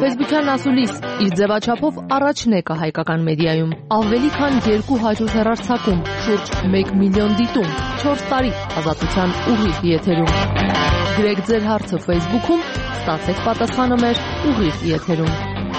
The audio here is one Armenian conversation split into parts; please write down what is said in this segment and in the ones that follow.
Facebook-յան ասուլիս իր ձևաչափով առաջն է կա հայկական մեդիայում։ Ավելի քան 200 հեռարձակում, շուրջ 1 միլիոն դիտում, 4 տարի ազատության ուղիղ եթերում։ Գրեք ձեր հարցը Facebook-ում, ստացեք պատասխանը մեր ուղիղ եթերում։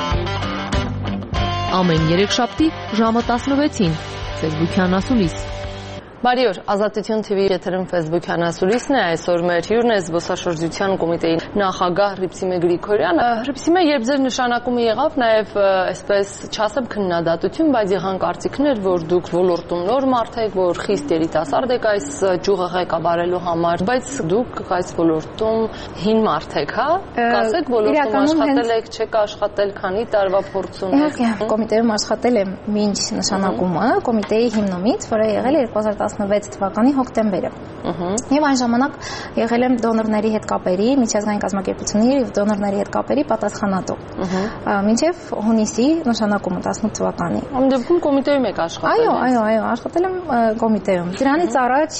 Ամեն երեքշաբթի ժամը 16-ին Facebook-յան ասուլիս։ Բարի օր, Ազատություն TV եթերում Facebook-յան ասուլիսն է, այսօր մեր հյուրն է Զբոսաշրջության կոմիտեի նախագահ Հռիփսիմե Գրիգորյանը։ Հռիփսիմե, երբ ձեր նշանակումը եղավ, նաև այսպես չասեմ քննադատություն, բայց եղան կարծիքներ, որ դուք ոլորտում նոր մարդ եք, որ խիստ երիտասարդ եք այս ճյուղը ղեկավարելու համար, բայց դուք այս ոլորտում հին մարդ եք, հա? Կասեք, ոլորտում աշխատել եք, չեք աշխատել, քանի տարվա փորձ ունեք։ Կոմիտեում աշխատել եմ մինչ նշանակումը, կոմիտեի հիմնումից, որը եղել է 2016 թվականի հոկտեմբերը։ Եվ այն ժամանակ եղել եմ դոնորների հետ կապերի, միջազգային կազմակերպությունների եւ դոնորների հետ կապերի պատասխանատու։ Մինչեւ հունիսի նշանակումը 18 թվականի։ Ում դեպքում կոմիտեում եք աշխատել։ Այո, աշխատել եմ կոմիտեում։ Դրանից առաջ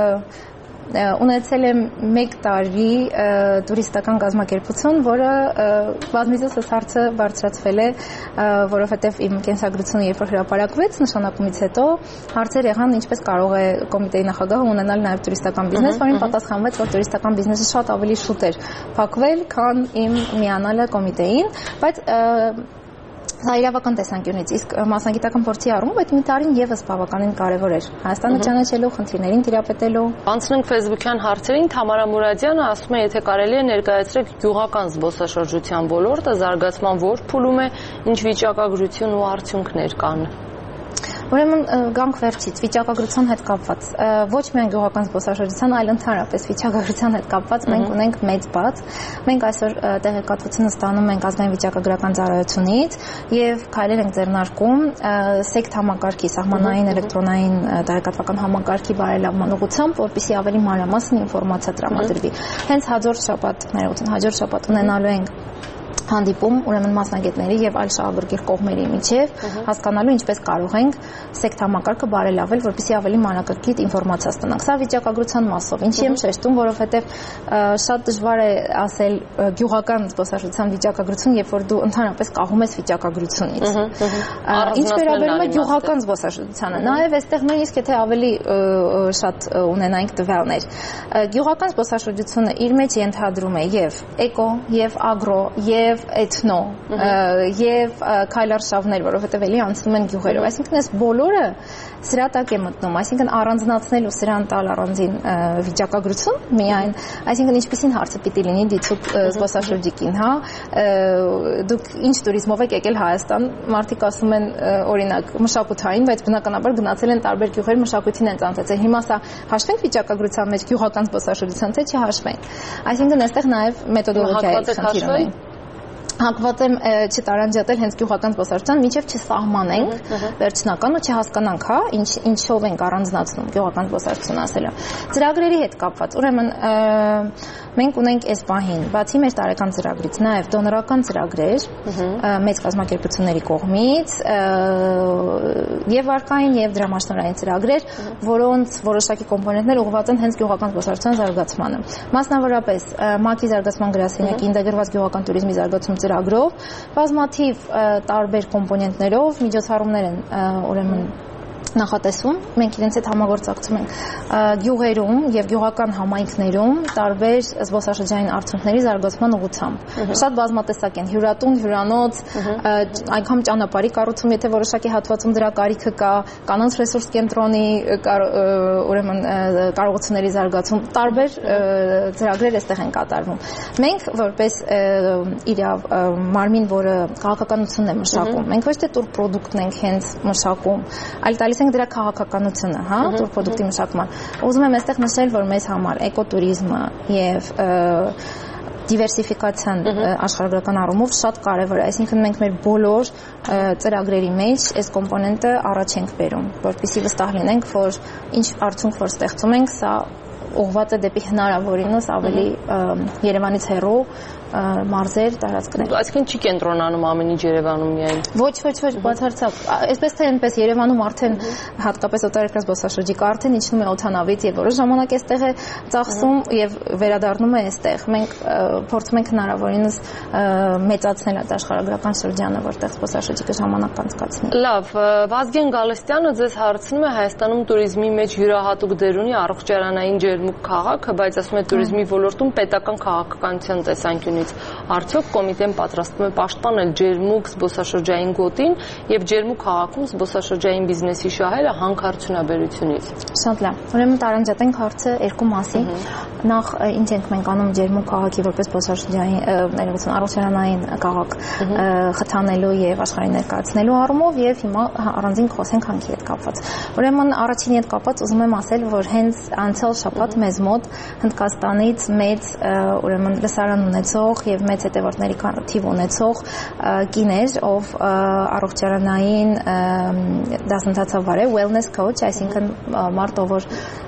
ունեցել եմ 1 տարի տուրիստական կազմակերպություն, որը բազմիցս այս հարցը բարձրացվել է, որովհետև իմ կենսագրությունը երբ որ հրապարակվեց նշանակումից հետո հարցեր եղան, ինչպես կարող է կոմիտեի նախագահը ունենալ նաև տուրիստական բիզնես, որին պատասխանվեց, որ տուրիստական բիզնեսը շատ ավելի շուտ էր փակվել, քան իմ միանալը կոմիտեին, բայց Սա իրավական տեսանկյունից, իսկ մասնագիտական փորձի առումով այդ մի տարին եւս բավականին կարեւոր էր Հայաստանը ճանաչելու, խնդիրներին տիրապետելու։ Անցնենք Facebook-յան հարցերին, Թամարա Մուրադյանը ասում է, եթե կարելի է ներկայացրեք գյուղական զբոսաշրջության ոլորտը, զարգացման որ փուլում է, ինչ վիճակագրություն ու արդյունքներ կան։ Ուրեմն գանք վերջից վիճակագրության հետ կապված ոչ միայն գյուղական զբոսաշրջության, այլ ընդհանրապես վիճակագրության հետ կապված մենք ունենք մեծ բաց։ Մենք այսօր տեղեկատվությունը ստանում ենք ազգային վիճակագրական ծառայությունից եւ քայլեր ենք ձեռնարկում սեկտ համակարգի, սահմանային էլեկտրոնային տեղեկատվական համակարգի բարելավման ուղղությամբ, որպեսզի ավելի մանրամասն ինֆորմացիա տրամադրվի։ Հենց հաջորդ շաբաթ ունենալու ենք հանդիպում ուրեմն մասնագետների եւ այլ շահագրգիռ կողմերի միջև հասկանալու ինչպես կարող ենք սեկտ համակարգը բարելավել, որպեսզի ավելի մանրակրկիտ ինֆորմացիա ստանանք։ Սա վիճակագրության մասով։ Ինչի եմ շեշտում, որովհետեւ շատ դժվար է ասել գյուղական զբոսաշրջության վիճակագրություն, երբ որ դու ընդհանրապես կախում ես վիճակագրությունից։ Ինչ վերաբերում է գյուղական զբոսաշրջությանը, նաեւ այստեղ նույնիսկ եթե ավելի շատ ունենայինք տվյալներ։ Գյուղական զբոսաշրջությունը իր մեջ ենթադրում է եւ էկո, եւ ագրո, եւ էթնո եւ քայլարշավներ, որովհետեւ էլի անցնում են գյուղերով։ Այսինքն այս բոլորը սրա տակ է մտնում, այսինքն առանձնացնել ու սրան տալ առանձին վիճակագրություն միայն, այսինքն ինչպիսին հարցը պիտի լինի դիցուկ զբոսաշրջիկին, հա, դուք ինչ տուրիզմով եք եկել Հայաստան, մարդիկ ասում են օրինակ մշակութային, բայց բնականաբար գնացել են տարբեր գյուղեր մշակույթին են ծանոթացել։ Հիմա սա հաշվենք վիճակագրության մեջ գյուղական զբոսաշրջության, թե չհաշվենք։ Այսինքն այստեղ նաև մեթոդոլոգիայի խնդիր ունենք։ Հակված եմ չտարանջատել հենց գյուղական զբոսաշրջության, մինչև չսահմանենք վերջնական ու չհասկանանք, հա, ինչով ենք առանձնացնում գյուղական զբոսաշրջությունը ասելը։ Ծրագրերի հետ կապված, ուրեմն մենք ունենք այս պահին, բացի մեր տարեկան ծրագրից, նաև դոնորական ծրագրեր մեծ կազմակերպությունների կողմից եւ վարկային եւ դրամաշնորհային ծրագրեր, որոնց որոշակի կոմպոնենտներ ուղղված են հենց գյուղական զբոսաշրջության զարգացմանը։ Մասնավորապես ՄԱԿ-ի զարգացման գրասենյակի ինտեգրված գյուղական туриզմի զարգացում ծրագրով բազմաթիվ տարբեր կոմպոնենտներով միջոցառումներ են ուրեմն նախատեսում, մենք իրենց հետ համագործակցում ենք գյուղերում եւ գյուղական համայնքներում տարբեր զբոսաշրջային արդյունքների զարգացման ուղղությամբ։ Շատ բազմատեսակ են՝ հյուրատուն, հյուրանոց, անգամ ճանապարհի կառուցում, եթե որոշակի հատվածում դրա կարիքը կա, կանանց ռեսուրս կենտրոնի ուրեմն կարողությունների զարգացում, տարբեր ծրագրեր այստեղ են կատարվում։ Մենք որպես մարմին, որը քաղաքականությունն է մշակում, մենք ոչ թե տուր պրոդուկտն ենք հենց մշակում, այլ տալիս ենք դրա քաղաքականությունը, հա, տուր պրոդուկտի մշակման։ Ուզում եմ այստեղ նշել, որ մեզ համար էկոտուրիզմը եւ դիվերսիֆիկացիան աշխարհագրական առումով շատ կարևոր է, այսինքն մենք մեր բոլոր ծրագրերի մեջ այս կոմպոնենտը առաջ ենք բերում, որպեսզի վստահ լինենք, որ ինչ արդյունք որ ստեղծում ենք, սա ուղղված է դեպի հնարավորինս ավելի Երևանից հեռու մարզեր տարածքներ։ Այսինքն չի կենտրոնանում ամեն ինչ Երևանում միայն։ Ոչ, բացարձակ։ Այսպես թե այնպես Երևանում արդեն հատկապես օտարերկրյա զբոսաշրջիկը արդեն իջնում է օդանավից եւ որոշ ժամանակ էստեղ է ծախսում եւ վերադառնում է այստեղ։ Մենք փորձում ենք հնարավորինս մեծացնել այդ աշխարհագրական շրջանը, որտեղ զբոսաշրջիկը ժամանակ անցկացնի։ Լավ, Վազգեն Գալստյանը ձեզ հարցնում է Հայաստանում туриզմի մեջ յուրահատուկ դեր ունի առողջարանային ջերմուկ քաղաքը, բայց ասում է туриզմի ոլորտում պետական քաղաքականության տեսանկյունից արդյոք կոմիտեն պատրաստվում է պաշտպանել ջերմուկ զբոսաշրջային գոտին եւ ջերմուկ քաղաքում զբոսաշրջային բիզնեսի շահերը հանքարդյունաբերությունից։ Շատ լավ։ Ուրեմն տարանջատենք հարցը երկու մասի։ Նախ ինչ ենք մենք անում ջերմուկ քաղաքի որպես զբոսաշրջային առողջարանային քաղաք խթանելու եւ աշխարհին ներկայացնելու առումով եւ հիմա առանձին խոսենք հանքի հետ կապված։ Ուրեմն առաջինի հետ կապված ուզում եմ ասել, որ հենց անցյալ շաբաթ մեզ մոտ Հնդկաստանից մեծ ուրեմն լսարան ունեցող եւ մեծ հետևորդների թիվ ունեցող կին էր, ով առողջարանային դասընթացավ արել, wellness coach, այսինքն մարդ, որ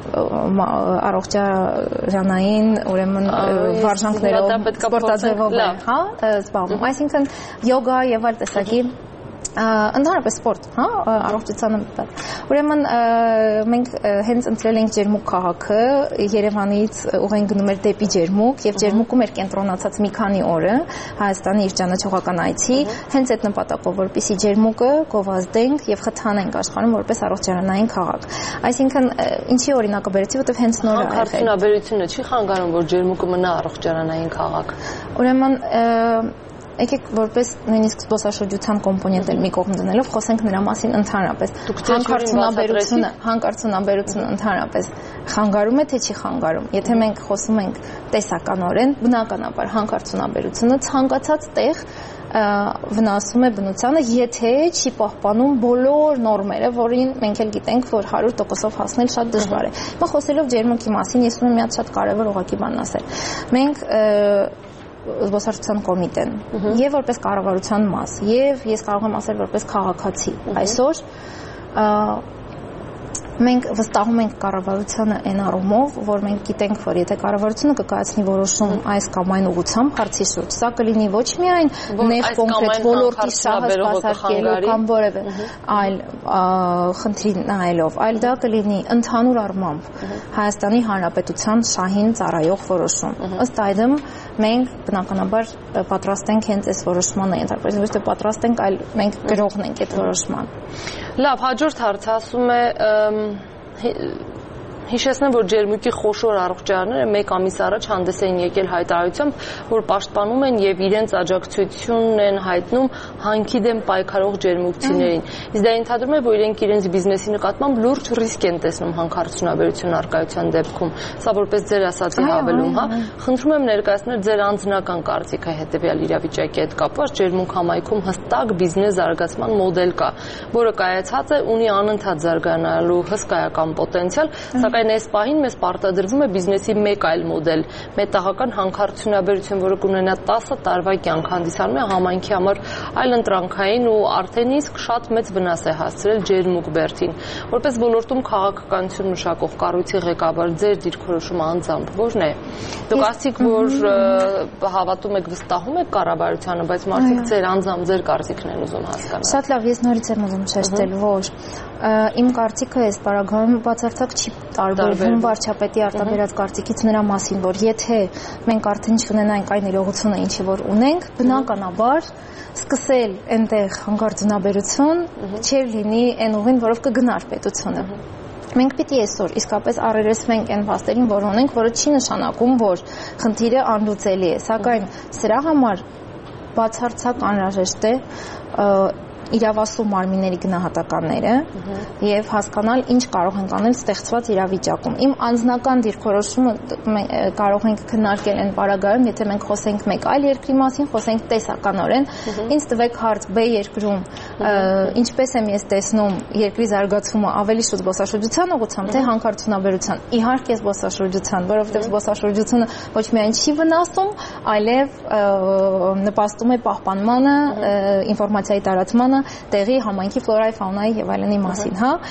առողջարանային ուրեմն վարժանքներով սպորտաձևով է, հա, զբաղվում, այսինքն յոգա եւ այլ տեսակի ընդհանրապես սպորտ, հա, առողջությանը մտած։ Ուրեմն մենք հենց ընտրել ենք ջերմուկ քաղաքը, Երևանից ուղեն գնում էր դեպի ջերմուկ եւ ջերմուկում էր կենտրոնացած մի քանի օրը Հայաստանի իր ճանաչողական այցի, հենց այդ նպատակով, որպեսզի ջերմուկը գովազդենք եւ խթանենք աշխարհում որպես առողջարանային քաղաք։ Այսինքն ինչի օրինակը բերեցի, որտեղ հենց նոր է եղել։ Հանքարդյունաբերությունը չի խանգարում, որ ջերմուկը մնա առողջարանային քաղաք։ Ուրեմն եկեք որպես նույնիսկ զբոսաշրջության կոմպոնենտ էլ մի կողմ դնելով խոսենք նրա մասին ընդհանրապես։ Հանքարդյունաբերությունը ընդհանրապես խանգարում է թե չի խանգարում։ Եթե մենք խոսում ենք տեսականորեն, բնականաբար հանքարդյունաբերությունը ցանկացած տեղ վնասում է բնությանը, եթե չի պահպանում բոլոր նորմերը, որին մենք էլ գիտենք, որ 100%-ով հասնել շատ դժվար է։ Հիմա խոսելով ջերմուկի մասին, ես ուզում եմ մի հատ շատ կարևոր ուղղակի բան ասել։ Մենք զբոսաշրջության կոմիտեն եւ որպես կառավարության մաս եւ ես կարող եմ ասել որպես քաղաքացի այսօր մենք վստահում ենք կառավարությանը այն առումով, որ մենք գիտենք, որ եթե կառավարությունը կկայացնի որոշում այս կամ այն ուղղությամբ հարցի շուրջ, սա կլինի ոչ միայն նեղ կոնկրետ ոլորտի շահը սպասարկելու կամ որևէ այլ խնդրի նայելով, այլ դա կլինի ընդհանուր առմամբ Հայաստանի Հանրապետության շահին ծառայող որոշում։ Ըստ այդմ մենք բնականաբար պատրաստ ենք հենց այս որոշմանը ենթարկվել, ոչ թե պատրաստ ենք, այլ մենք գրողն ենք այդ որոշման։ Լավ, հաջորդ հարցը ասում է Հիշեցնեմ, որ ջերմուկի խոշոր առողջարանները մեկ ամիս առաջ հանդես էին եկել հայտարարությամբ, որ պաշտպանում են եւ իրենց աջակցությունն են հայտնում հանքի դեմ պայքարող ջերմուկցիներին։ Իսկ դա ենթադրում է, որ իրենք իրենց բիզնեսի նկատմամբ լուրջ ռիսկ են տեսնում հանքարդյունաբերության առկայության դեպքում։ Սա որպես ձեր ասածի հավելում, հա։ Խնդրում եմ ներկայացնել ձեր անձնական կարծիքը հետեւյալ իրավիճակի հետ կապված։ Ջերմուկ համայնքում հստակ բիզնես զարգացման մոդել կա, որը կայացած է, ունի անընդհատ զարգանալու հսկայական պոտենցիալ, սակայն այս պահին մեզ պարտադրվում է բիզնեսի մեկ այլ մոդել՝ մետաղական հանքարդյունաբերություն, որը կունենա 10 տարվա կյանք, հանդիսանում է համայնքի համար այլընտրանքային ու արդեն իսկ շատ մեծ վնաս է հասցրել ջերմուկ բերդին։ Որպես ոլորտում քաղաքականություն մշակող կառույցի ղեկավար, ձեր դիրքորոշումը անձամբ ո՞րն է։ Դուք ասիք, որ հավատում եք, վստահում եք կառավարությանը, բայց մարդիկ ձեր անձամբ ձեր կարծիքն են ուզում հասկանալ։ Շատ լավ, ես նորից եմ ուզում շեշտել, որ իմ կարծիքը այս պարագայում բացարձակ չի տարբերվում վարչապետի արտաբերած կարծիքից նրա մասին, որ եթե մենք արդեն չունենանք այն իրողությունը, ինչի որ ունենք, բնականաբար սկսել այնտեղ հանքարդյունաբերություն չէր լինի այն ուղին, որով կգնար պետությունը։ Մենք պիտի այսօր իսկապես առերեսվենք այն փաստերին, որ ունենք, որը չի նշանակում, որ խնդիրը անլուծելի է, սակայն սրա համար բացարձակ անհրաժեշտ է իրավասու մարմինների գնահատականները եւ հասկանալ ինչ կարող ենք անել ստեղծված իրավիճակում։ Իմ անձնական դիրքորոշումը կարող ենք քննարկել այն պարագայում, եթե մենք խոսենք մեկ այլ երկրի մասին, խոսենք տեսականորեն, ինձ տվեք հարց B երկրում ինչպես եմ ես տեսնում երկրի զարգացումը ավելի շուտ զբոսաշրջության ուղղությամբ, թե հանքարդյունաբերության։ Իհարկե զբոսաշրջության, որովհետեւ զբոսաշրջությունը ոչ միայն չի վնասում, այլև նպաստում է պահպանմանը, ինֆորմացիայի տարածմանը, տեղի համայնքի ֆլորայի, ֆաունայի եւ այլնի մասին, հա։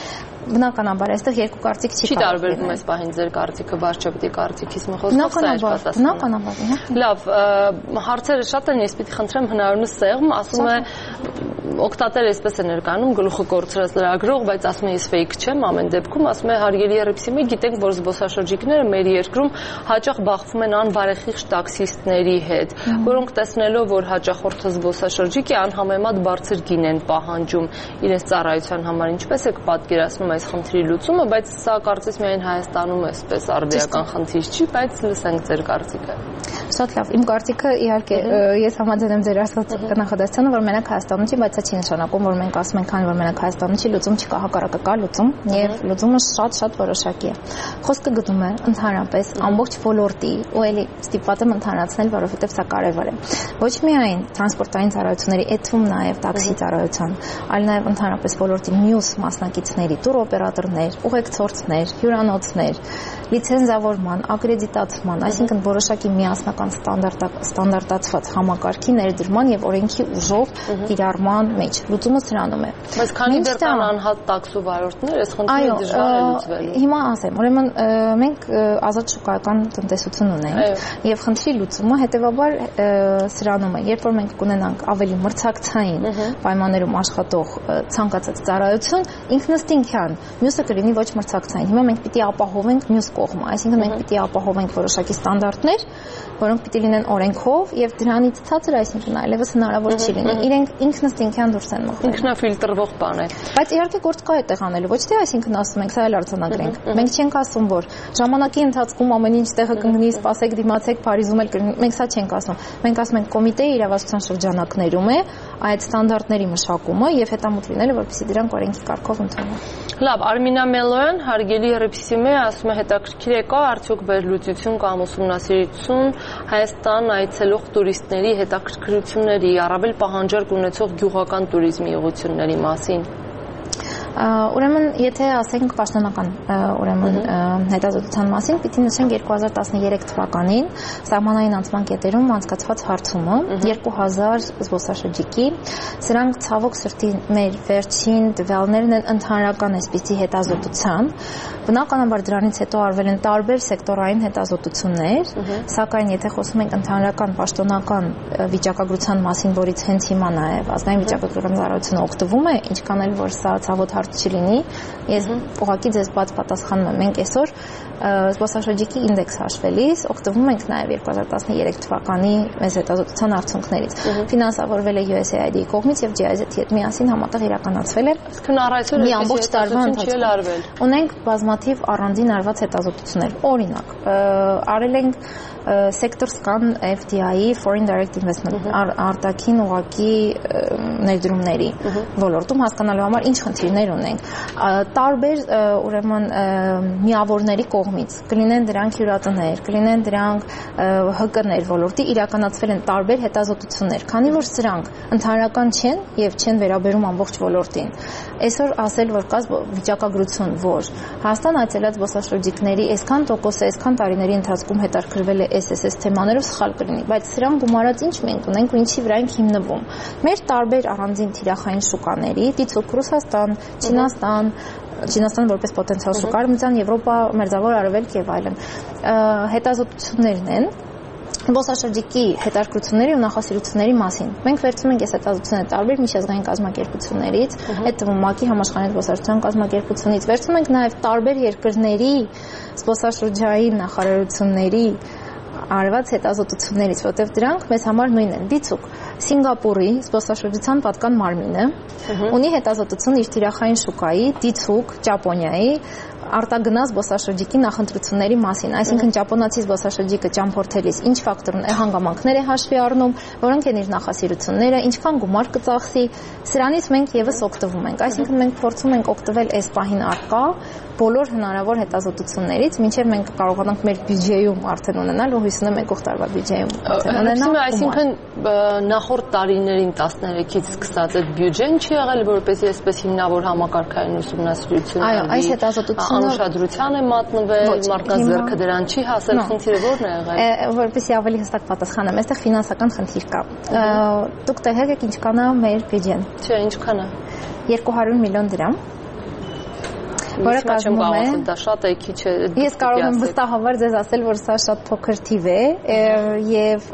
Բնականաբար, այստեղ երկու կարծիք չի տարբերվում այս պահին ձեր կարծիքը վարչապետի կարծիքից մի խոսքով սա էր պատասխանը։ Բնականաբար։ Լավ, հարցերը շատ են, ես պիտի խնդրեմ հնարավորինս սեղմ, ասում է օգտատերը այսպես է ներկայանում, գլուխը կորցրած լրագրող, բայց ասում է ես ֆեյք չեմ, ամեն դեպքում ասում է հարգելի Ռիփսիմե, գիտենք, որ զբոսաշրջիկները մեր երկրում հաճախ բախվում են անբարեխիղճ տաքսիստների հետ, որոնք տեսնելով, որ հաճախորդը զբոսաշրջիկ է, անհամեմատ բարձր գին են պահանջում իրենց ծառայության համար, ինչպես եք պատկերացնում այս խնդրի լուծումը, բայց սա կարծես միայն Հայաստանում է այսպես արդիական խնդիր չի, բայց լսենք ձեր կարծիքը։ Շատ լավ, իմ կարծիքը իհարկե ես համաձայն եմ ձեր ասած նախադասությանը, որ մենակ Հայաստանում չի, բայց չի նշանակում, որ մենք ասում ենք, քանի որ մենակ Հայաստանում չի, լուծում չկա, հակառակը կա լուծում, եւ լուծումը շատ որոշակի է։ Խոսքը գնում է ընդհանրապես ամբողջ ոլորտի, ու էլի ստիպված եմ ընդհանրացնել, որովհետեւ սա կարևոր է։ Ոչ միայն տրանսպորտային ծառայությունների, այդվում նաեւ տաքսի ծառայության, այլ նաեւ ընդհանրապես ոլորտի մյուս մասնակիցների, տուրօպերատորներ, ուղեկցորդներ, հյուրանոցներ, լիցենզավորման, ակրեդիտացման, այսինքն որոշակի միասնական ստանդարտացված համակարգի ներդրման եւ օրենքի ուժով կիրառման մեջ լուծումը սրանում է։ Բայց քանի դեռ կան անհատ տաքսու վարորդներ, այս խնդիրը դժվար է լուծվելու։ Հիմա ասեմ, ուրեմն մենք ազատ շուկայական տնտեսություն ունենք եւ խնդրի լուծումը հետեւաբար սրանում է, երբ որ մենք կունենանք ավելի մրցակցային պայմաններում աշխատող ցանկացած ծառայություն, ինքնըստինքյան, մյուսը կլինի ոչ մրցակցային։ Հիմա մենք պիտի ապահովենք մյուս կողմը, այսինքն մենք պիտի ապահովենք որոշակի ստանդարտներ, որոնք պիտի լինեն օրենքով եւ դրանից ցածր, այսինքն այլևս հնարավոր չի լինի։ Իրենք ինքնըստինքյան դուրս են մղվում։ Ինքնաֆիլտրվող բան է։ Բայց իհարկե գործ կա այդտեղ անելու, ոչ թե այսինքն ասում ենք, սա էլ արձանագրենք։ Մենք չենք ասում, որ ժամանակի ընթացքում ամեն ինչ տեղը կընկնի, սպասեք, դիմացեք, Փարիզում էլ կլինի։ Մենք սա չենք ասում։ Մենք ասում ենք կոմիտեի իրավասության շրջանակներում է այդ ստանդարտների մշակումը եւ հետամուտ լինելը, որպեսզի դրանք օրենքի կարգով ընդունվեն։ Լավ, Արմինա Մելոյան, հարգելի Ռիփսիմե, ասում է հետաքրքիր է կա արդյոք վերլուծություն կամ ուսումնասիրություն Հայաստան այցելող տուրիստների հետաքրքրությունների, առավել պահանջարկ ունեցող գյուղական туриզմի ուղղությունների մասին։ Ուրեմն, եթե ասենք պաշտոնական հետազոտության մասին, պիտի նշենք 2013 թվականին սահմանային անցման կետերում անցկացված հարցումը 2000 զբոսաշրջիկի, սրանք ցավոք սրտի մեր վերջին տվյալներն են ընդհանրական այսպիսի հետազոտության, բնականաբար դրանից հետո արվել են տարբեր սեկտորային հետազոտություններ, սակայն եթե խոսում ենք ընդհանրական պաշտոնական վիճակագրության մասին, որից հենց հիմա նաև ազգային վիճակագրական ծառայությունը օգտվում է, ինչքան էլ որ սա ցավոտ հարց չլինի, ես ուղղակի ձեզ բաց պատասխանում եմ, մենք այսօր զբոսաշրջիկի ինդեքս հաշվելիս օգտվում ենք նաև 2013 թվականի մեզ հետազոտության արդյունքներից։ Ֆինանսավորվել է USAID-ի կողմից եւ GIZ-ի հետ միասին համատեղ իրականացվել է։ Մի ամբողջ տարվա ընթացքում ունենք բազմաթիվ առանձին արված հետազոտություններ։ Օրինակ, արել ենք sector scan FDI foreign direct investment արտաքին ուղղակի ներդրումների ոլորտում հասկանալու համար ինչ խնդիրներ ունենք։ Տարբեր ուրեմն միավորների կողմից կլինեն դրանք հյուրատներ, կլինեն դրանք ՀԿ-ներ ոլորտի իրականացվել են տարբեր հետազոտություններ, քանի որ սրանք ընդհանրական չեն եւ չեն վերաբերում ամբողջ ոլորտին։ Այսօր ասել, որ կա վիճակագրություն, որ Հայաստան այցելած զբոսաշրջիկների այսքան տոկոսը այսքան տարիների ընթացքում հետաքրքրվել է SSS թեմաներով սխալ կլինի, բայց սրան գումարած ինչ մենք ունենք ու ինչի վրա ենք հիմնվում։ Մեր տարբեր առանձին թիրախային շուկաների՝ դիցուք Ռուսաստան, Չինաստան որպես պոտենցիալ շուկա, Արևմտյան Եվրոպա, Մերձավոր Արևելք եւ այլն հետազոտություններն են զբոսաշրջիկի հետաքրքրությունների ու նախասիրությունների մասին։ Մենք վերցնում ենք այս հետազոտությունները տարբեր միջազգային կազմակերպություններից, այդ թվում ՄԱԿ-ի համաշխարհային զբոսաշրջության կազմակերպությունից, վերցնում ենք նաև տարբեր երկրների զբոսաշրջային նախարարությունների արված հետազոտություններից, որտեղ դրանք մեզ համար նույնն են։ Դիցուք Սինգապուրի զբոսաշրջության պատկան մարմինը ունի հետազոտություն իր թիրախային շուկայի, դիցուք Ճապոնիայի արտագնաց զբոսաշրջիկի նախընտրությունների մասին, այսինքն ճապոնացի զբոսաշրջիկը ճամփորդելիս ինչ հանգամանքներ է հաշվի առնում, որոնք են իր նախասիրությունները, ինչքան գումար կծախսի, սրանից մենք եւս օգտվում ենք, այսինքն մենք փորձում ենք օգտվել այս պահին առկա բոլոր հնարավոր հետազոտություններից, մինչև մենք կարողանանք մեր բյուջեում արդեն ունենալ, ու հույս ունեմ եկող տարվա բյուջեում արդեն ունենալ։ Այսինքն նախորդ տարիներին 13-ից սկսած այդ բյուջեն չի եղել, որպեսզի այսպես հիմնավոր համակարգային ուսումնասիրություն այո, այս հետազոտությունը անուշադրության է մատնվել, մարդկանց ձեռքը դրան չի հասել, խնդիրը ո՞րն է եղել։ Որպեսզի ավելի հստակ պատասխանեմ, այստեղ ֆինանսական խնդիր կա։ Դուք տեղյակ եք ինչքան է մեր բյուջեն։ Չէ, ինչքան է։ 200 միլիոն դրամ։ որը կազմում է դա շատ է, քիչ է։ Ես կարող եմ վստահաբար ձեզ ասել, որ սա շատ փոքր թիվ է եւ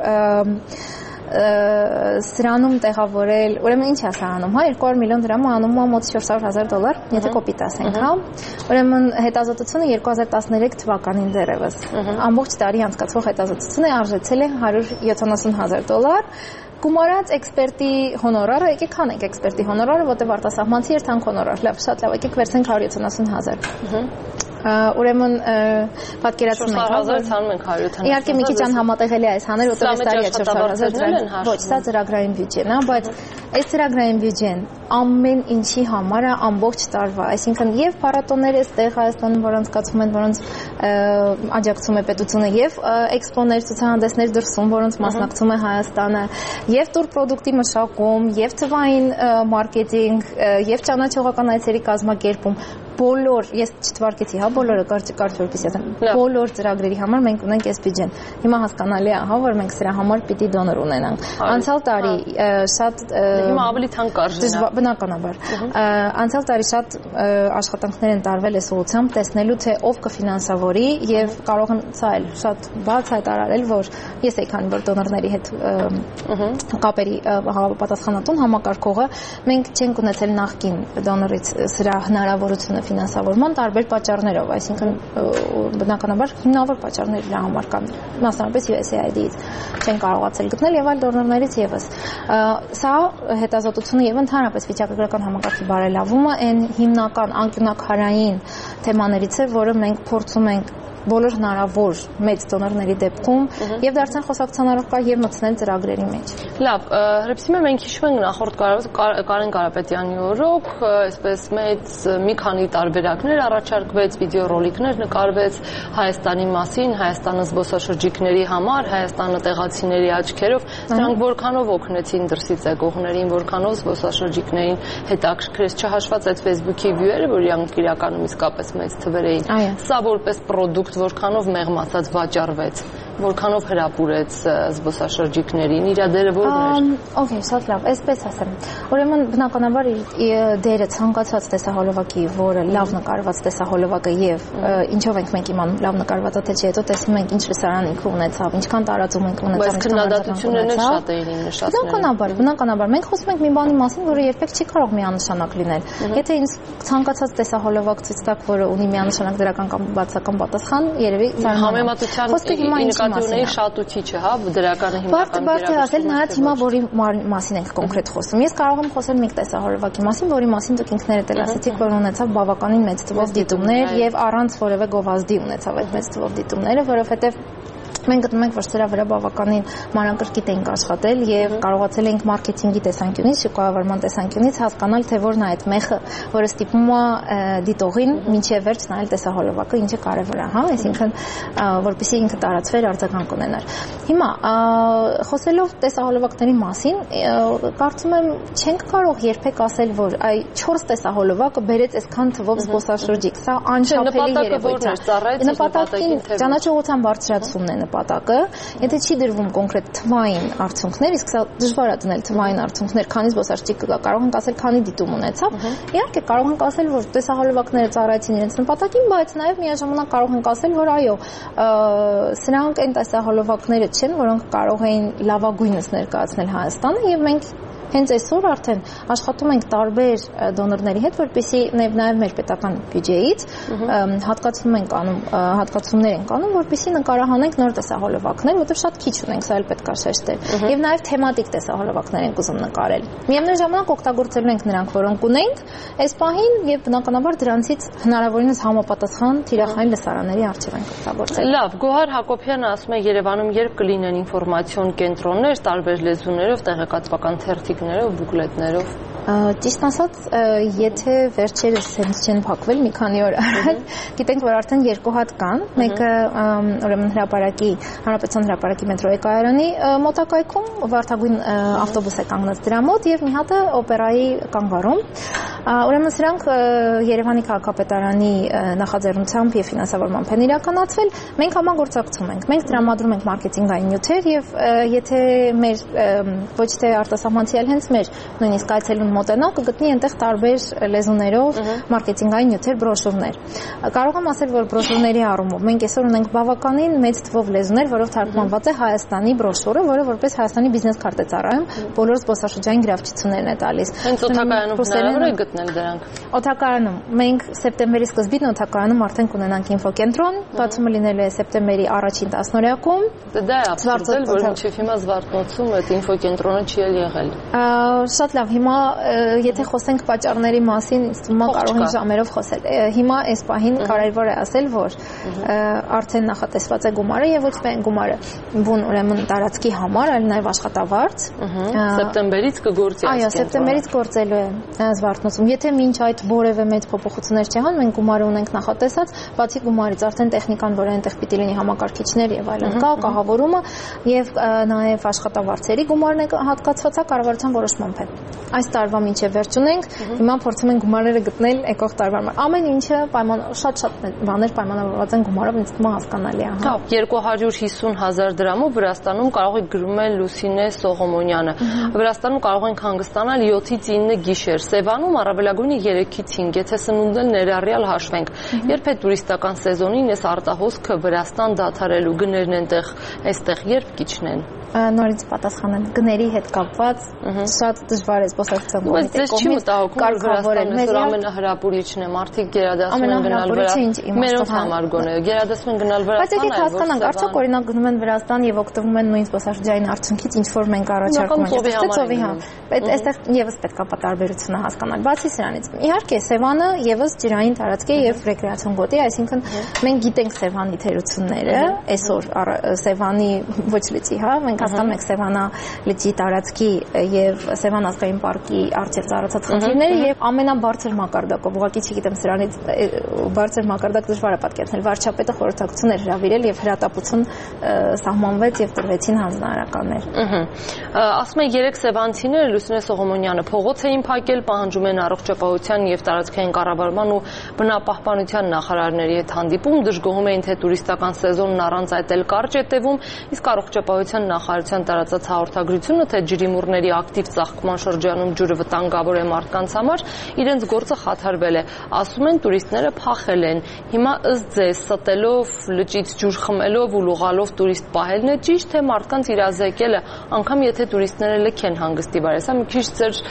սրանում տեղավորել, ուրեմն ինչ է սրանում, հա 200 միլիոն դրամը անում է մոտ $400,000, եթե կոպիտ ասենք, հա։ Ուրեմն հետազոտությունը 2013 թվականին դեռևս ամբողջ տարի անցկացվող հետազոտությունը արժեցել է $170,000, գումարած էքսպերտի հոնորարը, եկեք քանենք էքսպերտի հոնորարը, որտեղ արտասահմանցի երթանք հոնորար, լավ, շատ լավ, եկեք վերցնենք 170,000 Ուրեմն պատկերացնում ենք, 400,000 ցանում ենք 170,000։ Իհարկե մի քիչ անհամատեղելի է այս հանել, որտեղ այս տարի է 400,000 ոչ, սա ծրագրային բյուջեն է, բայց այս ծրագրային բյուջեն ամեն ինչի համար է ամբողջ տարվա, այսինքն եւ փառատոները այստեղ Հայաստանում, որ անցկացվում են, որոնց աջակցում է պետությունը, եւ էքսպոներ, ցուցահանդեսներ դրսում, որոնց մասնակցում է Հայաստանը, եւ տուր պրոդուկտի մշակում, եւ թվային մարքեթինգ, եւ ճանաչողական այցերի կազմակերպում բոլոր, ես չթվարկեցի, հա, բոլորը կարճ որպես ասեմ, բոլոր ծրագրերի համար մենք ունենք այս բյուջեն։ Հիմա հասկանալի է, հա, որ մենք սրա համար պիտի դոնոր ունենանք։ Անցյալ տարի շատ հիմա ավելի թանկ կարժենա։ Բնականաբար։ Անցյալ տարի շատ աշխատանքներ են տարվել այս ուղղությամբ, տեսնելու թե ով կֆինանսավորի եւ կարող են սա էլ շատ բաց հայտարարել, որ ես էի քանի որ դոնորների հետ կապերի պատասխանատուն համակարգողը մենք չենք ունեցել նախկին դոնորից սրա հնարավորությունը ֆինանսավորման տարբեր պատճառներով, այսինքն բնականաբար հիմնավոր պատճառներ դրա համար կան, մասնավորապես USAID-ից չեն կարողացել գտնել եւ այլ դոնորներից եւս։ Սա հետազոտությունը եւ ընդհանրապես վիճակագրական համակարգի բարելավումը այն հիմնական անկյունակարային թեմաներից է, որը մենք փորձում ենք բոլոր հնարավոր մեծ դոնորների դեպքում եւ դարձան խոսակցության առարկա եւ մտցնել ծրագրերի մեջ։ Լավ, հրեպսիմե մենք հիշում ենք նախորդ Կարեն Կարապետյանի օրոք, այսպես մեծ մի քանի տարբերակներ առաջարկվեց, վիդեոռոլիկներ նկարվեց Հայաստանի մասին, Հայաստանը զբոսաշրջիկների համար, Հայաստանը տեղացիների աչքերով, դրանք որքանով օգնեցին դրսից եկողներին, որքանով զբոսաշրջիկներին հետաքրքրեց, չհաշված այդ Facebook-ի վյուերը, որ իրանք իրականում իսկապես մեծ թվեր էին։ Սա որպես պրոդուկտ որքանով մեղմ ասած վաճառվեց, որքանով հրապուրեց զբոսաշրջիկներին, իր դերը որն էր։ Okay, շատ լավ, այսպես ասեմ։ Ուրեմն բնականաբար դերը ցանկացած տեսահոլովակի, որը լավ նկարված տեսահոլովակ է եւ ինչով ենք մենք իմանում լավ նկարված է թե չէ, հետո տեսնում ենք ինչ լսարան ինքը ունեցավ, ինչքան տարածում ենք ունեցավ, բայց քննադատություններն շատ էին նշածներ։ Բնականաբար մենք խոսում ենք մի բանի մասին, որը երբեք չի կարող միանշանակ լինել։ Եթե ինձ ցանկացած տեսահոլովակ ցույց տաք, որը ունի միանշանակ դրական կամ բացական պատասխան, երևի համեմատության նկատի շատուցիչը, հա, դրականը հիմնական Բարդ է ասել նայած հիմա որի մասին ենք կոնկրետ խոսում։ Ես կարող եմ խոսել մի տեսահոլովակի մասին, որի մասին դուք ինքներդ էլ ասացիք, որ ունեցավ բավականին մեծ թվով դիտումներ եւ առանց որևէ գովազդի ունեցավ այդ մեծ թվով դիտումները, որովհետեւ մենք գտնում ենք, որ սրա վրա բավականին մանրանկրկիտ ենք աշխատել եւ կարողացել ենք մարքեթինգի տեսանկյունից, շուկայավարման տեսանկյունից հասկանալ, թե որն է այդ մեխը, որը ստիպում է դիտողին մինչեւ վերջ նայել տեսահոլովակը, ինչը կարեւոր է, հա, այսինքն որպեսզի ինքը տարածվեր, արձագանք ունենար։ Հիմա խոսելով տեսահոլովակների մասին, կարծում եմ չենք կարող երբեք ասել, որ այ 4 տեսահոլովակը բերեց այսքան թվով զբոսաշրջիկ։ Սա անշափելի երևույթ է։ Նպատակին ճանաչողության բարձրացումն է նպատակը, եթե չի դրվում կոնկրետ թվային արդյունքներ, իսկ սա դժվար է դնել թվային արդյունքներ, քանի զբոսաշրջիկ կգա, կարող ենք ասել, քանի դիտում ունեցավ։ Իհարկե կարող ենք ասել, որ տեսահոլովակները ծառայեցին իրենց նպատակին, բայց նաև միաժամանակ կարող ենք ասել, որ այո, սրանք այն տեսահոլովակները չեն, որոնք կարող էին լավագույնս ներկայացնել Հայաստանը եւ մենք հենց այսօր արդեն աշխատում ենք տարբեր դոնորների հետ, որպեսզի նաև մեր պետական բյուջեից հատկացումներ ենք անում, որպեսզի նկարահանենք նոր տեսահոլովակներ, որտեղ շատ քիչ ունենք, սա էլ պետք է շեշտել։ Եվ նաև թեմատիկ տեսահոլովակներ ենք ուզում նկարել։ Միևնույն ժամանակ օգտագործելու ենք նրանք, որոնք ունենք այս պահին եւ բնականաբար դրանցից հնարավորինս համապատասխան թիրախային լսարանների առջև ենք օգտագործել։ Լավ, Գոհար Հակոբյանը ասում է Երևանում երբ կլինեն ինֆորմացիոն կենտրոններ տարբեր լեզուներով, տեղեկատվական թերթիկներով, բուկլետներով։ Ճիշտ ասած, եթե վերջերս հենց չեն փակվել մի քանի օր առաջ, գիտենք, որ արդեն 2 հատ կան, մեկը ուրեմն Հանրապետության հրապարակի մետրոյի կայարանի մոտակայքում, վարդագույն ավտոբուս է կանգնած դրա մոտ եւ մի հատը օպերայի կանգառում։ Ուրեմն սրանք Երևանի քաղաքապետարանի նախաձեռնությամբ եւ ֆինանսավորմամբ են իրականացվել։ Մենք համագործակցում ենք։ Մենք տրամադրում ենք մարքեթինգային նյութեր եւ եթե մեր ոչ թե արտասահմանցիալ հենց մեր նույնիսկ այցելուն մոտենա կգտնի այնտեղ տարբեր լեզուներով մարքեթինգային նյութեր, բրոշուրներ։ Կարող եմ ասել, որ բրոշուրների առումով մենք այսօր ունենք բավականին մեծ թվով լեզուներ, որով թարգմանված է Հայաստանի բրոշուրը, որը որպես Հայաստանի բիզնես քարտ է ծառայում, բոլոր զբոսաշրջային գրավչություններն է տալիս։ Հենց օդակայանում հնարավոր է գտնել դրանք։ Օդակայանում մենք սեպտեմբերի սկզբին օդակայանում արդեն կունենանք ինֆոկենտրոն, բացումը լինելու է սեպտեմբերի առաջին 10-օրյակում։ Դա է ապսուրդել, որ մինչև հիմա Զվարթնոցում այդ ինֆոկենտրոնը չի եղել։ Շատ լավ, հիմա եթե խոսենք պատճառների մասին, ինձ կարող ենք ժամերով խոսել։ Հիմա այս պահին կարևոր է ասել, որ արդեն նախատեսված է գումարը եւ ոչ միայն գումարը բուն ուրեմն տարածքի համար, այլ նաեւ աշխատավարձ։ Սեպտեմբերից կգործի այս կենտրոնը։ Այո, սեպտեմբերից գործելու է Զվարթնոցում։ Եթե մինչ այդ որևէ մեծ փոփոխություններ չեղան, մենք գումարը ունենք նախատեսած, բացի գումարից արդեն տեխնիկան, որը այնտեղ պիտի լինի, համակարգիչներ եւ այլն կա, կահավորումը եւ նաեւ աշխատավարձերի գումարն է հատկացված է կառավարության որոշմամբ է։ Այս տարվա մինչև վերջ ունենք, հիմա փորձում ենք գումարները գտնել եկող տարվա։ Ամեն ինչը շատ բաներ պայմանավորված են գումարով, ինձ թվում է հասկանալի է։ 250,000 դրամով Վրաստանում կարող է գրում է Լուսինե Սողոմոնյանը։ Վրաստանում կարող ենք հանգստանալ 7-ից 9 գիշեր, Սևանում առավելագույնը 3-ից 5, եթե սնունդն ներառյալ հաշվենք։ Երբ է տուրիստական սեզոնին այս արտահոսքը Վրաստան դադարելու գներն այստեղ երբ կիջնեն։ Նորից պատասխանեմ գների հետ կապված շատ դժվար է զբոսաշրջության կոմիտեի կողմից կարգավորել։ Մեր ամենահրապուրիչն է, մարդիկ գերադասում են գնալ Վրաստան։ Մերոնց համար գոնե գերադասում են գնալ Վրաստան։ Բայց եկեք հասկանանք, արդյոք օրինակ գնում են Վրաստան եւ օգտվում են նույն զբոսաշրջային արդյունքից, ինչ որ մենք առաջարկում ենք։ Ծովի համար։ Այստեղ եւս պետք է պատարբերությունը հասկանալ։ Բացի սրանից, իհարկե Սևանը եւս ջրային տարածք է եւ ռեկրեացիոն գոտի, այսինքն մենք գիտենք Սևանի թերությունները, այսօր Սևանի ոչ լճի, հա, մենք հասկանում ենք Սևանա լճի տարածքի եւ Սևան ազգային պարկի առջև ծառացած խնդիրները եւ ամենաբարձր մակարդակով, ուղղակի չգիտեմ սրանից բարձր մակարդակ դժվար է պատկերացնել, վարչապետը խորհրդակցություն էր հրավիրել եւ հրատապություն սահմանվեց եւ տրվեցին հանձնարարականներ։ Ասում են 3 սևանցիները Լուսինե Սողոմոնյանը փողոց էին փակել, պահանջում են առողջապահության եւ տարածքային կառավարման ու բնապահպանության նախարարների հետ հանդիպում, դժգոհում էին թե տուրիստական սեզոնն առանց այդ էլ կարճ է տևում, իսկ առողջապահության նախարարության տարածած հաղորդագրությունը, թե ջրիմուռների ակտիվ ծաղկման շրջանում ջուրը վտանգավոր է մարդկանց համար, իրենց գործը խաթարվել է։ Ասում են տուրիստները փախել են։ Հիմա ըստ ձեզ ստելով, լճից ջուր խմելով ու լուղալով տուրիստ պահելն է ճիշտ, թե մարդկանց իրազեկելը, անգամ եթե տուրիստները լքեն հանգստի վայր։ Սա մի քիչ ձեր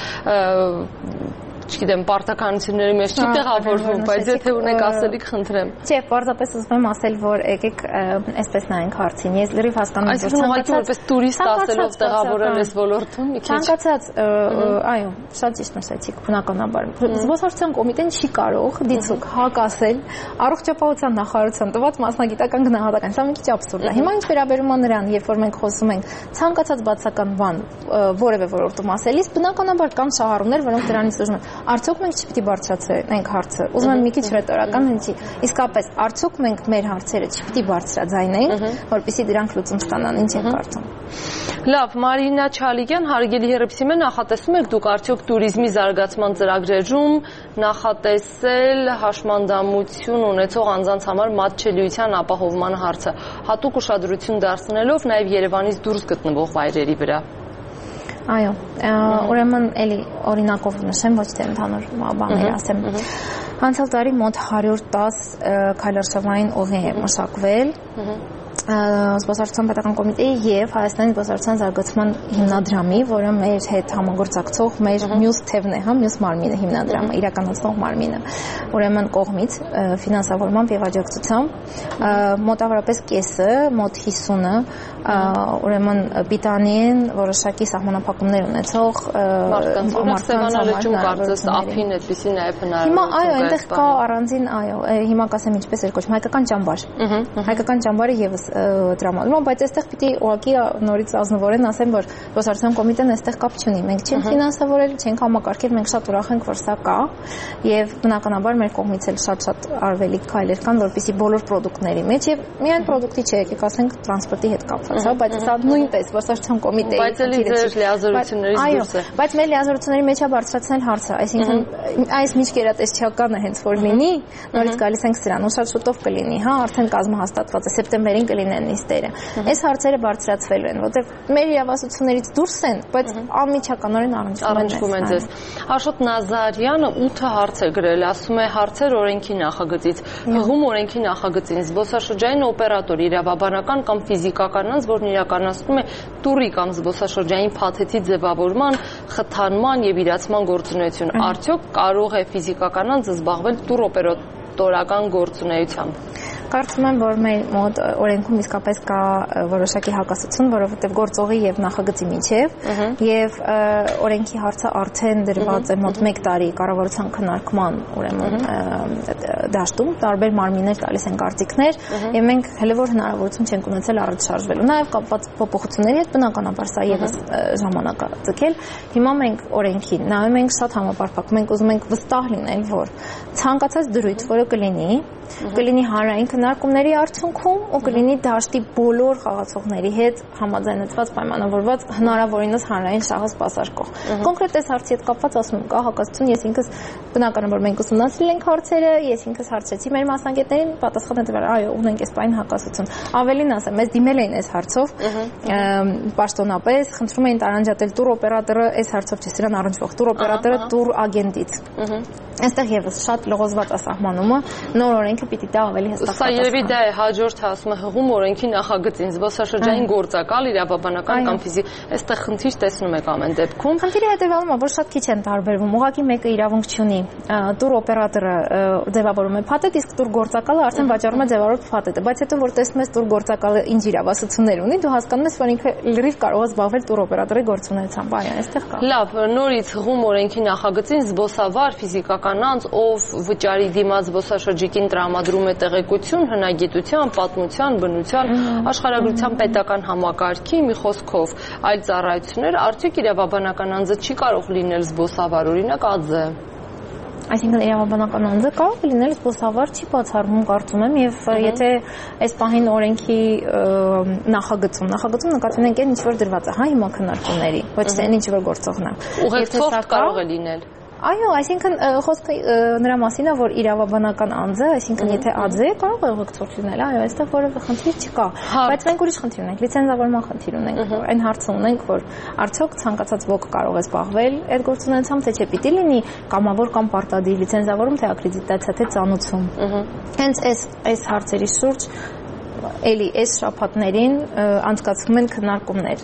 չգիտեմ, պարտականությունների մեջ չի տեղավորվում, բայց եթե ունեք ասելիք, խնդրեմ։ Չէ, պարզապես ուզում եմ ասել, որ եկեք այսպես նայենք հարցին։ Ես լրիվ հասկանում եմ, որ որպես տուրիստ ասելով տեղավորել ես ոլորտում, մի քիչ։ Ցանկացած, այո, շատ ճիշտ նշեցիք, բնականաբար։ Զբոսաշրջության կոմիտեն չի կարող դիցուկ հակասել առողջապահության նախարարության տված մասնագիտական գնահատական։ Սա մի քիչ աբսուրդ է։ Հիմա ինչ վերաբերում է նրան, երբ որ մենք խոսում ենք ցանկացած բացական բան որևէ ոլորտում ասելիս, բնականաբար կան շահառուներ, որոնք դրանից դժում են։ Արդյոք մենք չպիտի բարձրացնենք հարցը։ Ուզում եմ մի քիչ ռետորական հնչի։ Իսկապես, արդյոք մենք մեր հարցերը չպիտի բարձրաձայնենք, որպեսզի դրանք լուծում ստանան, ինչ եք կարծում։ Լավ, Մարինա Չալիկյան, հարգելի հեռուստացիներ, նախատեսում եք դուք արդյոք туриզմի զարգացման ծրագրերում նախատեսել հաշմանդամություն ունեցող անձանց համար մատչելիության ապահովման հարցը, հատուկ ուշադրություն դարձնելով նաև Երևանից դուրս գտնվող վայրերի վրա։ Այո, ուրեմն էլի օրինակով նշեմ, ոչ թե ընդհանուր բաներ ասեմ։ Անցյալ տարի մոտ 110 քայլարշավային ուղի է մշակվել Զբոսաշրջության պետական կոմիտեի եւ Հայաստանի զբոսաշրջության զարգացման հիմնադրամի, որը մեր հետ համագործակցող մեր մյուս թևն է, հա, մյուս մարմինը հիմնադրամը, իրականացնող մարմինը, ուրեմն կողմից ֆինանսավորմամբ եւ աջակցությամբ մոտավորապես կեսը, մոտ 50-ը, ուրեմն պիտանի են որոշակի սահմանափակումներ ունեցող մարդկանց համար ափին այդպեսի նաեւ հնարավոր։ Հիմա այո, այնտեղ կա առանձին, այո, հիմա կասեմ ինչպես էր կոչվում հայկական ճամբար։ Հայկական ճամբարը եւս տրամադրում, բայց այստեղ պիտի ուղղակի նորից ազնվորեն ասեմ, որ զբոսաշրջության կոմիտեն այստեղ կապ չունի։ Մենք չենք ֆինանսավորել, չենք համակարգել, մենք շատ ուրախ ենք, որ սա կա, եւ բնականաբար մեր կողմից էլ շատ արվելիք քայլեր կան, որպեսզի բոլոր պրոդուկտների մեջ եւ միայն պրոդուկտի չէ, եկեք ասենք տրանսպորտի հետ կապված, հա, բայց սա նույնպես զբոսաշրջության կոմիտեի բայց էլի ձեր լիազորություններից դուրս է։ Բայց մեր լիազորությունների մեջ է բարձրացնել հարցը, այսինքն այս միջկերատեսչականը հենց որ լինի, նորից գալիս ենք սրան, ու շատ շուտով կլինի, հա, արդեն կազմահաստատված է, սեպտեմբերին կլինեն նիստերը։ Այս հարցերը բարձրացվելու են, որտեղ մեր իրավասություններից դուրս են, բայց անմիջականորեն առնչվում են ձեզ։ Աշոտ Նազարյանը 8 հարց է գրել, ասում է հարցեր օրենքի նախագծից, հղում օրենքի նախագծին, զբոսաշրջային օպերատոր, իրավաբանական կամ ֆիզիկական անձ, որն իրականացնում է տուրի կամ զբոսաշրջային փաթեթի ձևավորման, խթանման եւ իրացման գործունեություն, արդյոք կարող է ֆիզիկական անձը զբաղվել տուր օպերատորական գործունեությամբ։ Կարծում եմ, որ մեր մոտ օրենքում իսկապես կա որոշակի հակասություն, որովհետև գործողի եւ նախագծի միջև եւ օրենքի հարցը արդեն դրված է մոտ 1 տարի կառավարության քննարկման, ուրեմն դաշտում տարբեր մարմիններ տալիս են կարծիքներ եւ մենք հələ որ հնարավորություն չենք ունեցել առաջ շարժվելու։ Նաեւ կապված փոփոխությունների հետ բնականաբար սա եւս ժամանակ է ձգել։ Հիմա մենք օրենքին նայում ենք շատ համապարփակ։ Մենք ուզում ենք վստահ լինել, որ ցանկացած դրույթ, որը կլինի հանրային քննարկումների արդյունքում ու կլինի դաշտի բոլոր խաղացողների հետ համաձայնեցված պայմանավորված հնարավորինս հանրային շահը սպասարկող։ Կոնկրետ այս հարցի հետ կապված ասում եմ, կա հակասություն, ես ինքս բնականաբար մենք ուսումնասիրել ենք հարցերը, ես ինքս հարցրեցի մեր մասնագետներին, պատասխանը տվել, այո, ունենք այս բան հակասություն։ Ավելին ասեմ, մեզ դիմել էին այս հարցով, պաշտոնապես խնդրում էին տարանջատել տուր օպերատորը այս հարցով չէ, սրան առնչվող տուր օպերատորը տուր ագենտից։ Այստեղ եւս շատ լողոզված է սահմանումը, նոր օրենքը պիտի դա ավելի հստակ։ Սա երևի դա է հաջորդը, ասում է հղում օրենքի նախագծին, զբոսաշրջային գործակալ, իրավաբանական կամ ֆիզիկ, այստեղ խնդիր տեսնում եք ամեն դեպքում։ Խնդիրը հետևյալում է, որ շատ քիչ են տարբերվում, ուղղակի մեկը իրավունք չունի, տուր օպերատորը ձևավորում է փաթեթ, իսկ տուր գործակալը արդեն վաճառում է ձևավորված փաթեթը, բայց հետո որ տեսնում ես տուր գործակալը ինչ իրավասություններ ունի, դու հասկանում ես, որ ինքը լրիվ կարող է զբաղվել տուր օպերատորի գործունեությամբ, այո, այստեղ կա։ Լավ, նորից հղում օրենքի նախագծին զբոսավար ֆիզիկական անձ, ով վճարի դիմաց զբոսաշրջիկին տրամադրում է տեղեկություն հնագիտության, պատմության, բնության, աշխարհագրության պետական համակարգի, մի խոսքով, այլ ծառայություններ, արդյոք իրավաբանական անձը չի կարող լինել զբոսավար, օրինակ ԱԶ։ Այսինքն իրավաբանական անձը կարող է լինել զբոսավար, չի բացառվում, կարծում եմ, եւ եթե այս պահին օրենքի նախագծում նկատի ունենք այն ինչ որ դրված է, հա, հիմա քննարկումների, ոչ թե այն ինչ որ գործողն է։ Ուղեկցող կարող է լինել։ Այո, այսինքն խոսքը նրա մասին է, որ իրավաբանական անձը, այսինքն եթե ԱԶ է, կարող է ուղեկցող լինել, այո, այստեղ որևէ խնդիր չկա, բայց մենք ուրիշ խնդիր ունենք, լիցենզավորման խնդիր ունենք, այն հարցը ունենք, որ արդյոք ցանկացած ոք կարող է զբաղվել այդ գործունեությամբ, թե չէ պիտի լինի կամավոր կամ պարտադիր լիցենզավորում, թե ակրեդիտացիա, թե ծանուցում։ Հենց այս հարցերի շուրջ էլի այս շաբաթներին անցկացվում են քննարկումներ։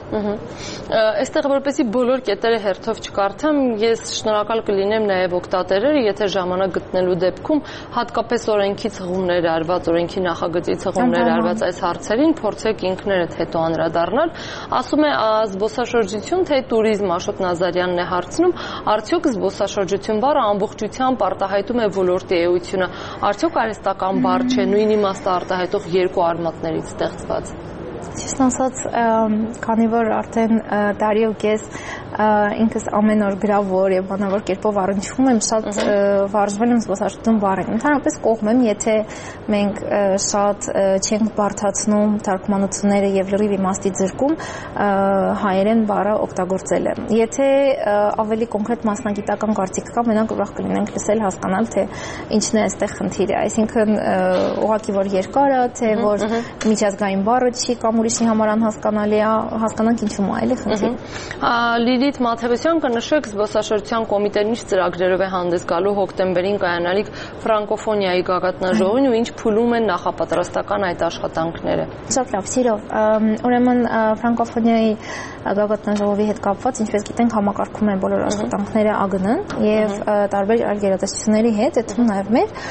Այստեղ որպեսզի բոլոր կետերը հերթով չկարդամ, ես շնորհակալ կլինեմ նաև օգտատերերը, եթե ժամանակ գտնելու դեպքում հատկապես օրենքից հղումներ արված, օրենքի նախագծից հղումներ արված այս հարցերին փորձեք ինքներդ հետո անդրադառնալ։ Ասում է զբոսաշրջություն, թե տուրիզմ, Աշոտ Նազարյանն է հարցնում, արդյոք զբոսաշրջություն բառը ամբողջությամբ արտահայտում է ոլորտի էությունը, արդյոք արհեստական բառ չէ, նույն իմաստը արտահայտող երկու արմատներից ստեղծված։ Ճիշտ ասած, քանի որ արդեն տարի ու կես ինքս ամեն օր գրավոր եւ բանավոր կերպով առնչվում եմ, շատ վարժվել եմ զբոսաշրջություն բառին։ Ընդհանրապես կողմ եմ, եթե մենք շատ չենք բարդացնում թարգմանությունները եւ լրիվ իմաստի ձեռքում հայերեն բառը օգտագործելը։ Եթե ավելի կոնկրետ մասնագիտական կարծիք կա, մենակ ուրախ կլինենք լսել, հասկանալ, թե ինչն է այստեղ խնդիրը։ Այսինքն ուղղակի որ երկար է, թե որ միջազգային բառը չի կամ ուրիշի համար անհասկանալի է, հասկանանք ինչու՞մ է այլ խնդիր։ Լիլիթ Մաթևոսյան, կնշեք զբոսաշրջության կոմիտեն ինչ ծրագրերով է հանդես գալու հոկտեմբերին կայանալիք ֆրանկոֆոնիայի գագաթնաժողովին ու ինչ փուլում են նախապատրաստական այդ աշխատանքները։ Շատ լավ, սիրով։ Ուրեմն ֆրանկոֆոնիայի գագաթնաժողովի հետ կապված, ինչպես գիտենք, համակարգում են բոլոր աշխատանքները ԱԳՆ-ն եւ տարբեր այլ գերատեսչությունների հետ, այդ թվում նաեւ մեր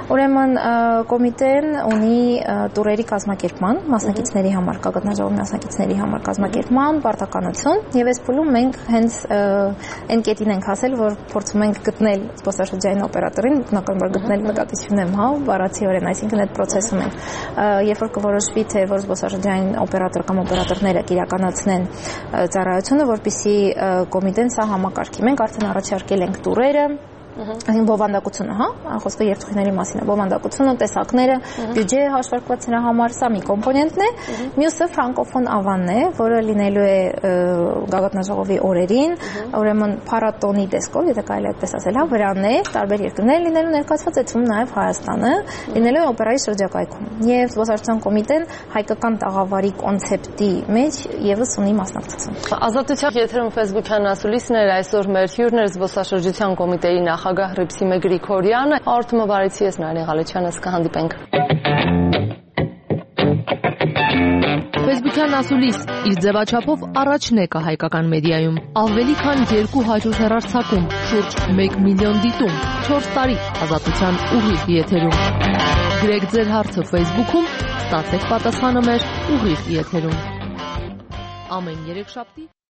Ուրեմն կոմիտեն ունի տուրերի կազմակերպման, մասնակիցների համար, գագաթնաժողովի մասնակիցների համար կազմակերպման պարտականություն, եւ այս փուլում մենք հենց այն կետին ենք հասել, որ փորձում ենք գտնել զբոսաշրջային օպերատորին, բնականաբար գտնել նկատիություն եմ, բառացիորեն, այսինքն այդ process-ում ենք։ Երբ որ կորոշվի, թե որ զբոսաշրջային օպերատոր կամ օպերատորները կիրականացնեն ծառայությունը, որպեսզի կոմիտեն սա համակարգի։ Մենք արդեն առաջարկել ենք տուրերը, այսինքն բովանդակությունը, խոսքը երթուղիների մասին է, բովանդակությունը, տեսակները, բյուջե հաշվարկված նրա համար, սա մի կոմպոնենտն է, մյուսը ֆրանկոֆոն ավանն է, որը լինելու է գագաթնաժողովի օրերին, ուրեմն փառատոնի տեսքով, եթե կարելի է այդպես ասել, վրանն է, տարբեր երկրներ լինելու ներկայացված, այդում նաև Հայաստանը, լինելու է օպերայի շրջակայքում։ Եվ զբոսաշրջության կոմիտեն հայկական տաղավարի կոնցեպտի մեջ եւս ունի մասնակցություն։ Ազատության եթերում Facebook-յան ասուլիսն էր, այսօր մեր հյուրն էր զբոսաշրջության կոմիտեի նախագահ Հռիփսիմե Գրիգորյանը, հաղորդումը վարեցի ես Նարինե Ղալեչյանը, կհանդիպենք։ Facebook-յան ասուլիս իր ձևաչափով առաջն է կա հայկական մեդիայում, ավելի քան 200 հեռարձակում, շուրջ 1 միլիոն դիտում, 4 տարի ազատության ուղիղ եթերում։ Գրեք ձեր հարցը Facebook-ում, ստացեք պատասխանը մեր ուղիղ եթերում։ Ամեն երեքշաբթի